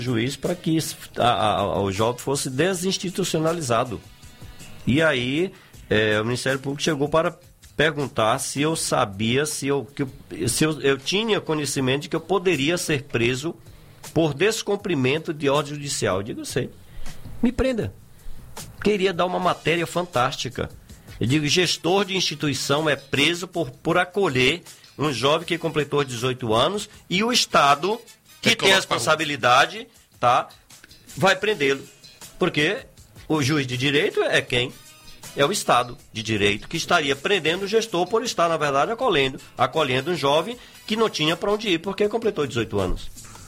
juiz para que o jovem fosse desinstitucionalizado. E aí o Ministério Público chegou para perguntar se eu sabia, se eu tinha conhecimento de que eu poderia ser preso por descumprimento de ordem judicial. Eu digo, sei, me prenda. Queria dar uma matéria fantástica. Eu digo, gestor de instituição é preso por acolher um jovem que completou 18 anos e o Estado, que tem a responsabilidade, tá, vai prendê-lo. Porque o juiz de direito é quem? É o Estado de direito que estaria prendendo o gestor por estar, na verdade, acolhendo um jovem que não tinha para onde ir porque completou 18 anos.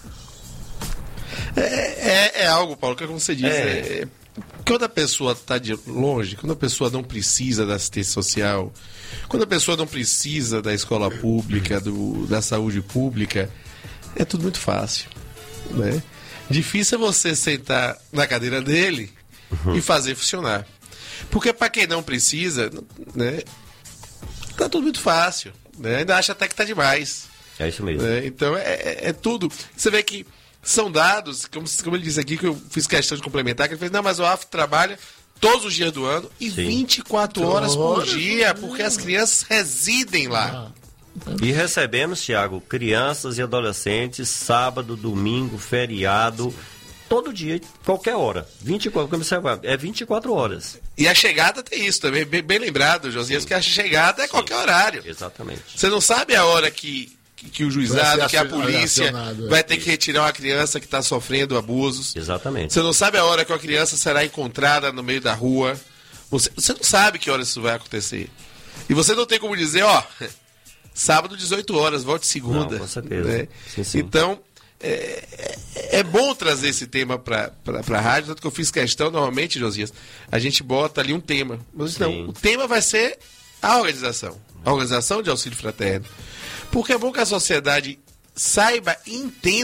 É algo, Paulo, que é como você diz, quando a pessoa está de longe, quando a pessoa não precisa da assistência social, quando a pessoa não precisa da escola pública, da saúde pública, é tudo muito fácil, né? Difícil é você sentar na cadeira dele e fazer funcionar. Porque para quem não precisa, né, tá tudo muito fácil, né? Ainda acha até que tá demais. É isso mesmo. Né? Então é tudo. Você vê que são dados, como ele disse aqui, que eu fiz questão de complementar, que ele fez, não, mas o AF trabalha todos os dias do ano e 24 horas por dia, porque as crianças residem lá. E recebemos, Thiago, crianças e adolescentes, sábado, domingo, feriado, todo dia, qualquer hora. 24 horas. E a chegada tem isso também, bem lembrado, Josias, que a chegada é qualquer horário. Exatamente. Você não sabe a hora que o juizado, que a polícia vai ter que retirar uma criança que está sofrendo abusos. Exatamente. Você não sabe a hora que a criança será encontrada no meio da rua. Você não sabe que hora isso vai acontecer. E você não tem como dizer, sábado 18 horas, volte segunda. Não, com certeza. Né? Sim. Então, é bom trazer esse tema para a rádio, tanto que eu fiz questão, normalmente, Josias, a gente bota ali um tema. Mas não, o tema vai ser a organização de auxílio fraterno. Porque é bom que a sociedade saiba e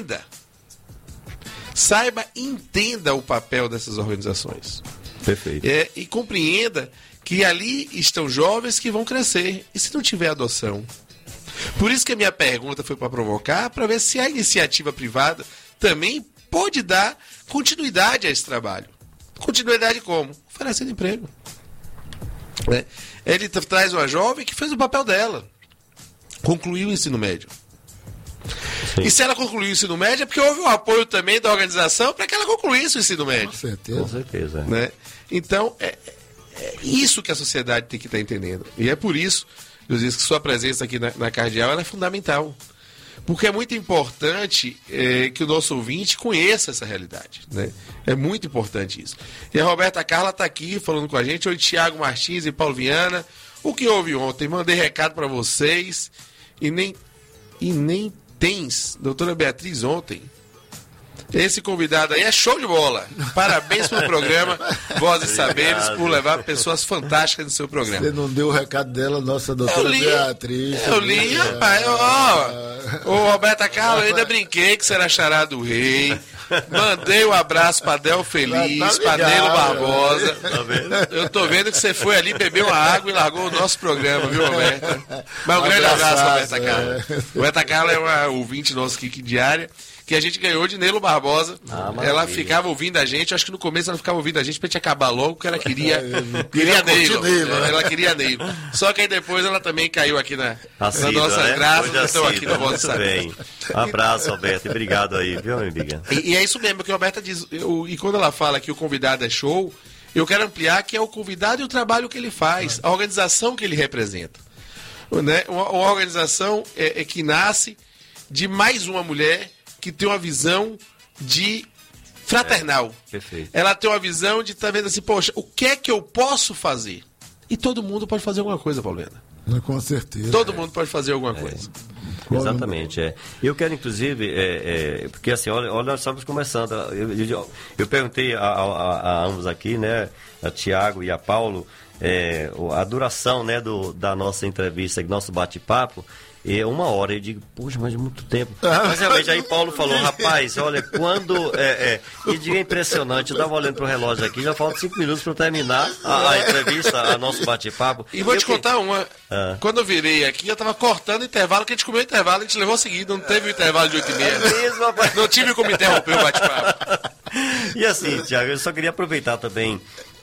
entenda o papel dessas organizações. Perfeito. E compreenda que ali estão jovens que vão crescer. E se não tiver adoção? Por isso que a minha pergunta foi para provocar, para ver se a iniciativa privada também pode dar continuidade a esse trabalho. Continuidade como? Oferecendo emprego. Ele traz uma jovem que fez o papel dela. Concluiu o ensino médio. Sim. E se ela concluiu o ensino médio é porque houve o apoio também da organização para que ela concluísse o ensino médio. Com certeza. Né? Então, é isso que a sociedade tem que estar entendendo. E é por isso, eu disse que sua presença aqui na Cardeal ela é fundamental. Porque é muito importante que o nosso ouvinte conheça essa realidade. Né? É muito importante isso. E a Roberta Carla está aqui falando com a gente. Oi, Tiago Martins e Paulo Viana. O que houve ontem? Mandei recado para vocês e nem tens, doutora Beatriz, ontem. Esse convidado aí é show de bola. Parabéns pelo programa Vozes e Saberes, por levar pessoas fantásticas no seu programa. Você não deu o recado dela, nossa doutora Beatriz. Eu li, rapaz. Ô, Roberta Carla, eu ainda brinquei que você era chará do rei. Mandei um abraço pra Del Feliz, pra Nelo Barbosa. Tá vendo? Eu tô vendo que você foi ali, bebeu uma água e largou o nosso programa, viu, Roberta? Mas um grande abraço, Roberta Carla. Roberta Carla é uma ouvinte nossa aqui diária, que a gente ganhou de Nelo Barbosa. Ela ficava ouvindo a gente, acho que no começo ela ficava ouvindo a gente pra gente acabar logo, porque ela queria Nelo. Ela queria Nelo. Só que aí depois ela também caiu aqui na nossa graça, que estão aqui na Voz Muito bem. Um abraço, Roberto, e obrigado aí, viu, amiga? E é isso mesmo que a Roberta diz, e quando ela fala que o convidado é show, eu quero ampliar que é o convidado e o trabalho que ele faz, a organização que ele representa. Né? Uma organização que nasce de mais uma mulher que tem uma visão de fraternal. Perfeito. Ela tem uma visão de estar vendo assim, poxa, o que é que eu posso fazer? E todo mundo pode fazer alguma coisa, Paulina. Com certeza. Todo mundo pode fazer alguma coisa. Exatamente, Eu quero, inclusive, porque assim, olha, nós estamos começando. Eu perguntei a ambos aqui, né, a Tiago e a Paulo, a duração, né, da nossa entrevista, do nosso bate-papo. 1 hora. Eu digo, poxa, mas é muito tempo. Mas realmente aí Paulo falou, rapaz, olha, quando... E digo, é impressionante, eu estava olhando pro relógio aqui, já faltam 5 minutos para terminar a entrevista, a nosso bate-papo. E vou te contar uma. Quando eu virei aqui, eu estava cortando o intervalo, que a gente comeu o intervalo, a gente levou seguido, não teve o intervalo de 8h30. Não tive como interromper o bate-papo. E assim, Tiago, eu só queria aproveitar também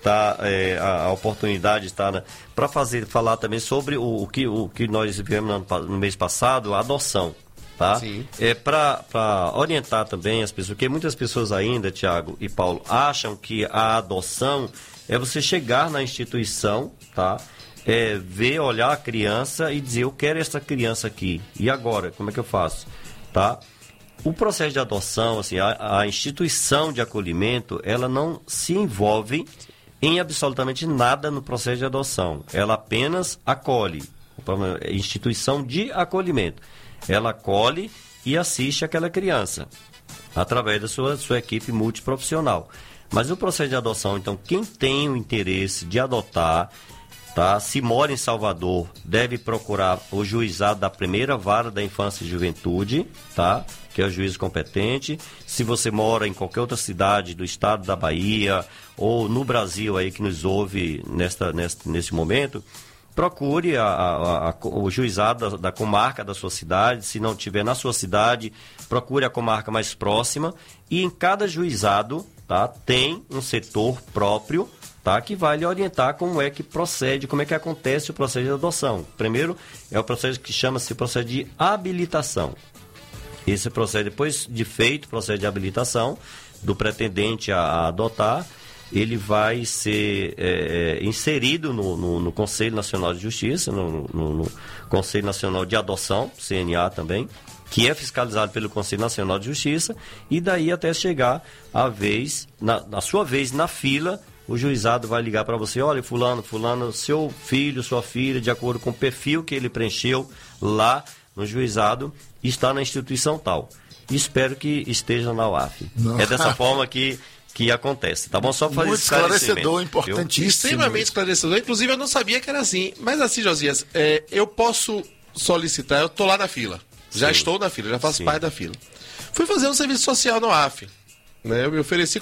a oportunidade para falar também sobre o que nós vivemos no mês passado, a adoção. Tá? Sim. Para orientar também as pessoas, porque muitas pessoas ainda, Tiago e Paulo, acham que a adoção é você chegar na instituição, tá? Ver, olhar a criança e dizer, eu quero essa criança aqui. E agora, como é que eu faço? Tá? O processo de adoção, assim, a instituição de acolhimento, ela não se envolve em absolutamente nada no processo de adoção. Ela apenas acolhe. Instituição de acolhimento. Ela acolhe e assiste aquela criança através da sua equipe multiprofissional. Mas o processo de adoção, então, quem tem o interesse de adotar, tá? Se mora em Salvador, deve procurar o juizado da primeira vara da infância e juventude, tá? Que é o juiz competente. Se você mora em qualquer outra cidade do estado da Bahia ou no Brasil aí que nos ouve nesse momento, procure o juizado da comarca da sua cidade. Se não tiver na sua cidade, procure a comarca mais próxima. E em cada juizado, tá, tem um setor próprio, tá, que vai lhe orientar como é que procede, como é que acontece o processo de adoção. Primeiro é o processo que chama-se o processo de habilitação. Esse processo, depois de feito o processo de habilitação do pretendente a adotar, ele vai ser inserido no Conselho Nacional de Justiça, no Conselho Nacional de Adoção, CNA também, que é fiscalizado pelo Conselho Nacional de Justiça, e daí até chegar a vez, na sua vez na fila, o juizado vai ligar para você, olha, fulano, seu filho, sua filha, de acordo com o perfil que ele preencheu lá no juizado, está na instituição tal. Espero que esteja na UAF. Não. É dessa forma que acontece, tá bom? Só fazer muito esclarecedor, importantíssimo. Extremamente esclarecedor. Inclusive, eu não sabia que era assim. Mas assim, Josias, eu posso solicitar, eu estou lá na fila. Já estou na fila, já faço parte da fila. Fui fazer um serviço social no AF. Né? Eu me ofereci